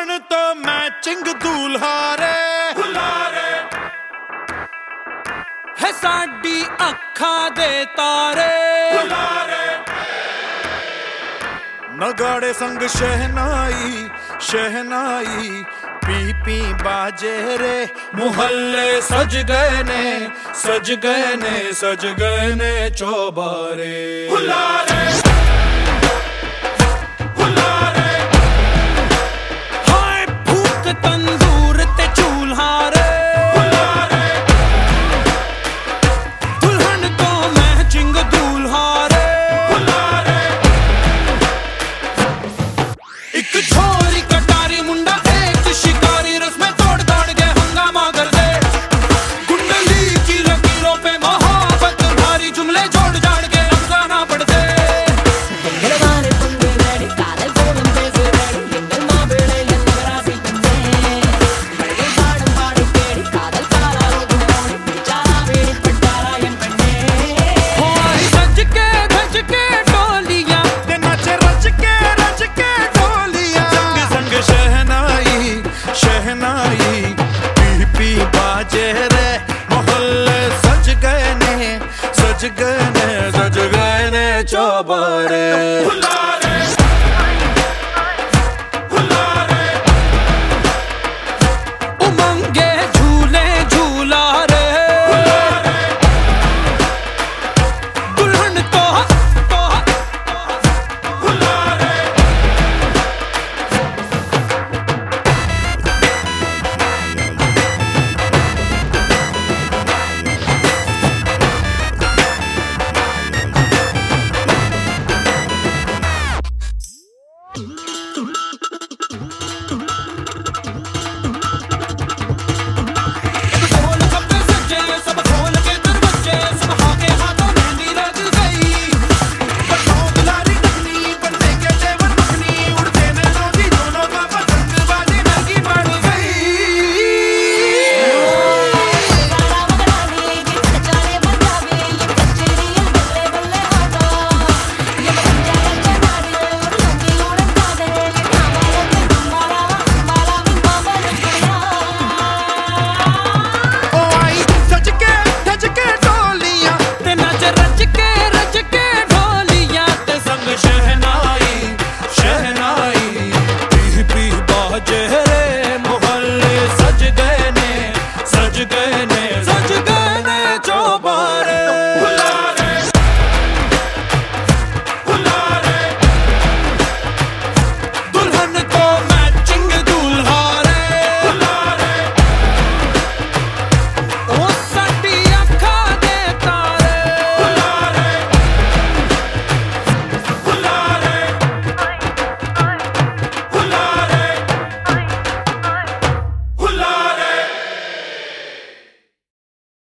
दुल्हन तो मैचिंग दूल्हा रे है साडी अखा दे तारे नगाड़े संग शहनाई शहनाई पी पी बाजे रे मुहल्ले सज गए ने सज गए ने सज गए ने चौबारे हाय फूक तंदूर ते चूल्हा रे दुल्हन तो मैचिंग दूल्हा रे एक छोरी कटारी मुंडा एक शिकारी रस्में तोड़ दाड़ के हंगामा कर दे कुंडली की लकीरों पे मोहब्बत भारी जुमले जोड़ जाड़ के रमजाना पड़ दे शहनाई पी पी बाजे रे मोहल्ले सज गए ने सज गए ने सज गए ने चौबारे।